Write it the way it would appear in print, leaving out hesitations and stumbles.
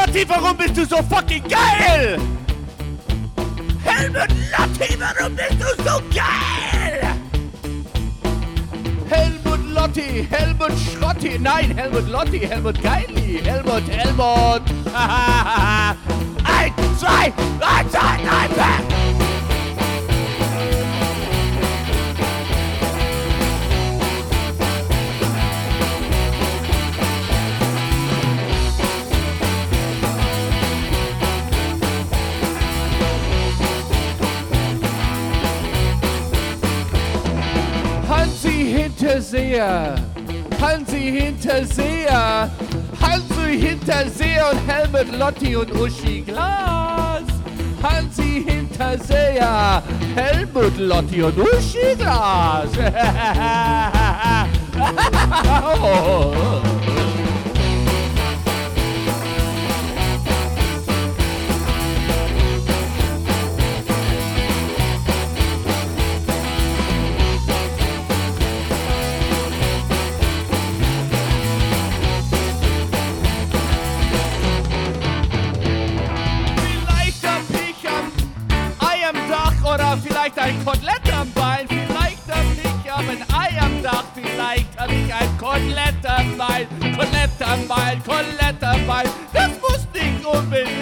Lotti, warum bist du so fucking geil? Helmut Lotti, warum bist du so geil? Helmut Lotti, Helmut Schrotti, nein, Helmut Lotti, Helmut Geili, Helmut. 1, 2, 3, 4. Hansi Hinterseher und Helmut Lotti und Uschi Glas. Hansi Hinterseher, Helmut Lotti und Uschi Glas. Oh. Oder vielleicht ein Kotelett am Bein, vielleicht hab ich ein Ei am Dach, vielleicht hab ich ein Kotelett am Bein, Kotelett am Bein, Kotelett am Bein, das muss nicht unbedingt